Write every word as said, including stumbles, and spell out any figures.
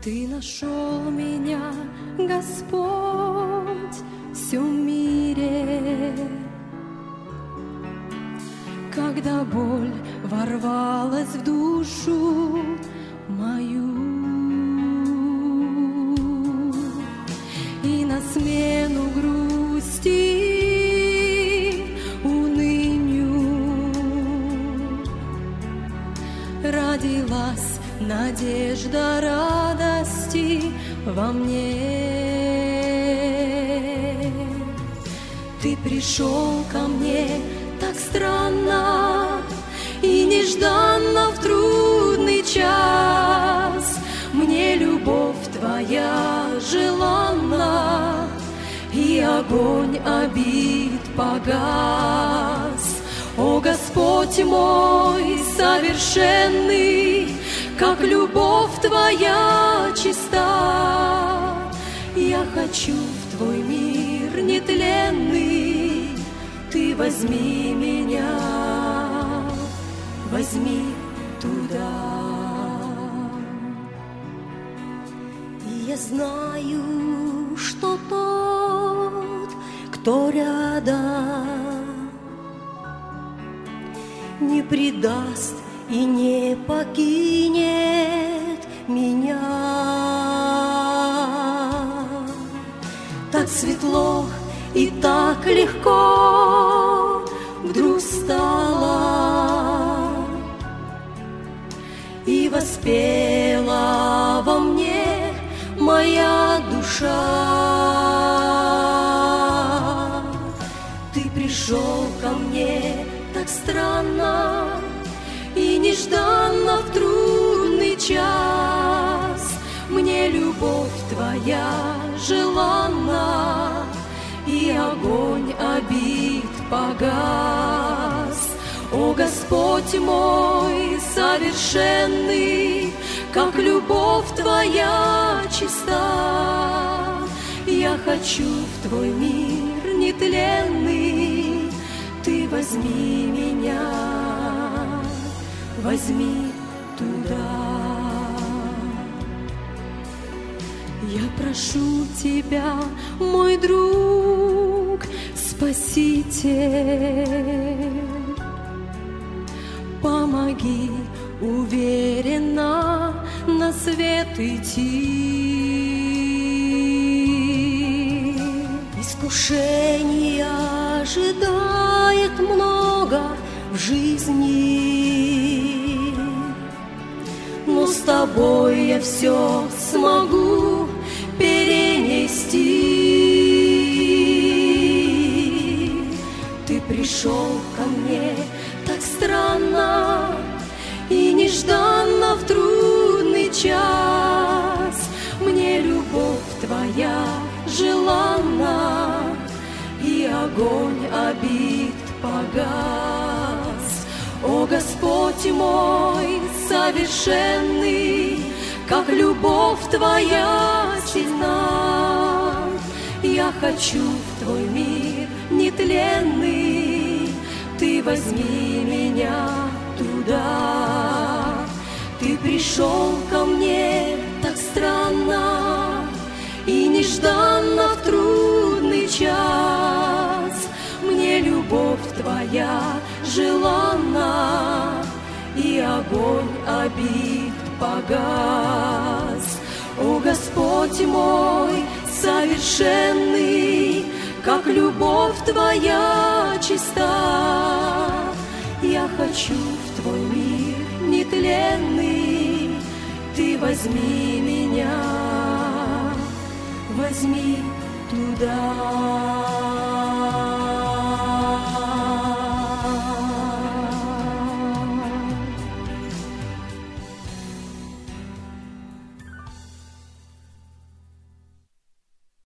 Ты нашел меня, Господь, в всем мире. Когда боль ворвалась в душу мою, и на смену грусти, унынию родилась надежда радости во мне. Ты пришел ко мне так странно и нежданно в трудный час. Мне любовь Твоя желанна, и огонь обид погас. О Господь мой совершенный, как любовь Твоя чиста. Я хочу в Твой мир нетленный, Ты возьми меня, возьми туда. И я знаю, что тот, кто рядом, не предаст и не покинет меня. Так светло и так легко вдруг стало, и воспела во мне моя душа. Ты пришел ко мне так странно и нежданно в трудный час. Мне любовь Твоя желанна, и огонь обид погас. О Господь мой совершенный, как любовь Твоя чиста. Я хочу в Твой мир нетленный, Ты возьми меня, возьми туда. Я прошу Тебя, мой друг, Спаситель, помоги уверенно на свет идти. Искушения ожидает много в жизни, но с Тобой я все смогу перенести. Ты пришел ко мне так странно и нежданно в трудный час. Мне любовь Твоя желанна, и огонь обид погас. О Господь мой совершенный, как любовь Твоя сильна. Я хочу в Твой мир нетленный, Ты возьми меня туда. Ты пришел ко мне так странно и нежданно в трудный час. Мне любовь Твоя желанна, и огонь обид погас. О Господь мой совершенный, как любовь Твоя чиста. Я хочу в Твой мир нетленный, Ты возьми меня, возьми туда.